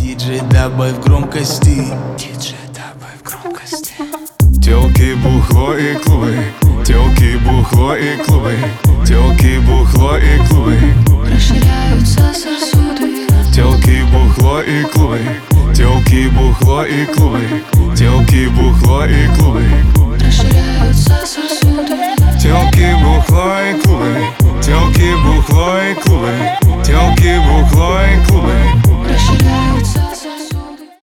Диджей, добавь громкости. Диджей, добавь громкости. Тёлки, бухло и клубы. Тёлки, бухло и клубы. Тёлки, бухло и клубы. Расширяются сосуды. Тёлки, бухло и клубы. Тёлки, бухло и клубы. Тёлки, бухло и клубы.